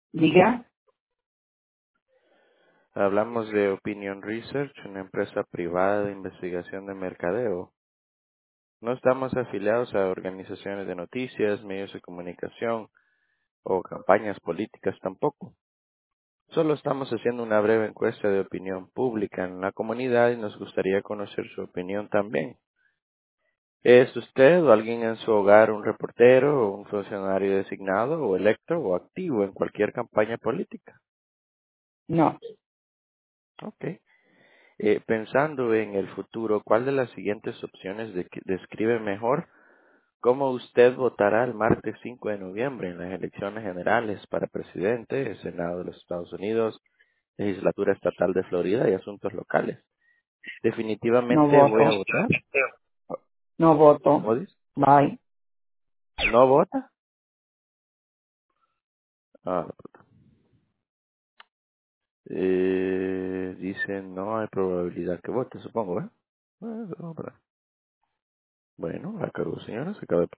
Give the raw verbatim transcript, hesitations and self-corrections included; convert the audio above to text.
Diga, Hablamos de Opinion Research, una empresa privada de investigación de mercadeo. No estamos afiliados a organizaciones de noticias, medios de comunicación o campañas políticas tampoco. Solo estamos haciendo una breve encuesta de opinión pública en la comunidad y nos gustaría conocer su opinión también. ¿Es usted o alguien en su hogar un reportero o un funcionario designado o electo o activo en cualquier campaña política? no, Ok. Eh, pensando en el futuro, ¿cuál de las siguientes opciones de- describe mejor cómo usted votará el martes cinco de noviembre en las elecciones generales para presidente, Senado de los Estados Unidos, legislatura estatal de Florida y asuntos locales? no Definitivamente voy a voto, votar. no voto. ¿Cómo dice? Bye. ¿No vota? Ah, eh, dice no hay probabilidad que vote, supongo, ¿eh? Ah, no, pero- Bueno, la cargo, señora, se acaba de